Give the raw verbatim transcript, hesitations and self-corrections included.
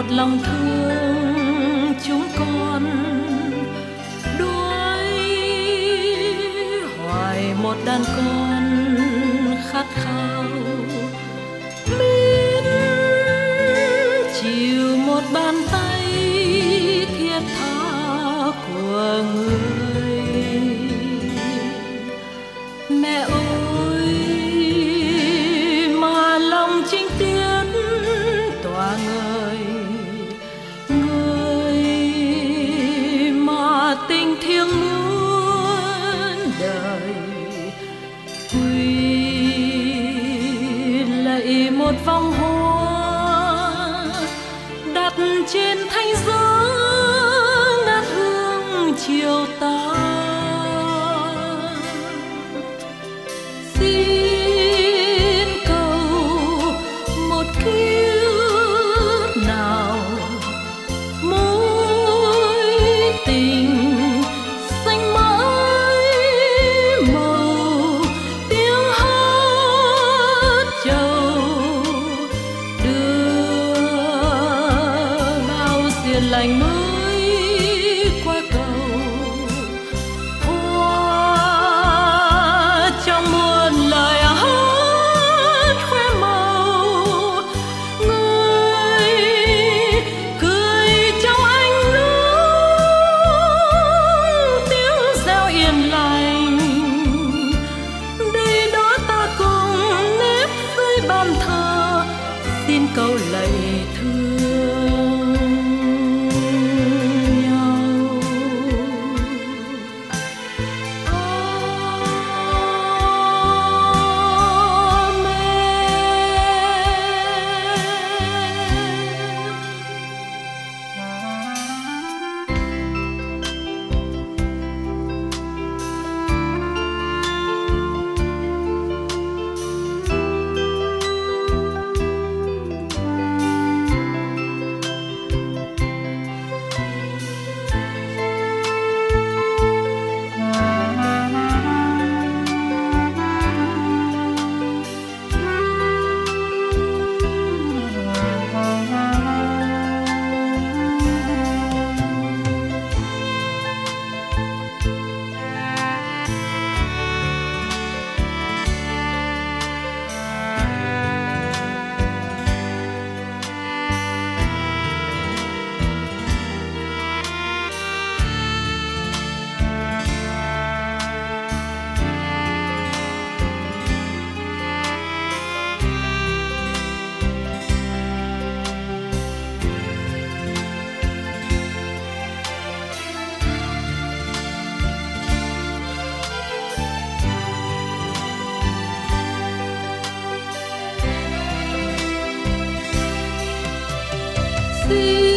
lòng thương chúng con đuối hoài một đàn con khát khao mến chịu một bàn tay thiết tha của người. Mẹ ơi mà lòng trinh tiết tỏa ngời, người mà tình thiêng muôn đời quy lạy một vòng hoa đặt trên thanh giới ngát hương chiều tà. Xin cầu một kiếp nào mối tình xanh mãi màu tiếng hát trầu đưa bao diền lành mới qua cầu hoa trong muôn lời hát khoe màu người cười trong ánh nước tiếng reo yên lành. Đây đó ta cùng nếp dưới bàn thờ xin câu lạy thương nhau. Xin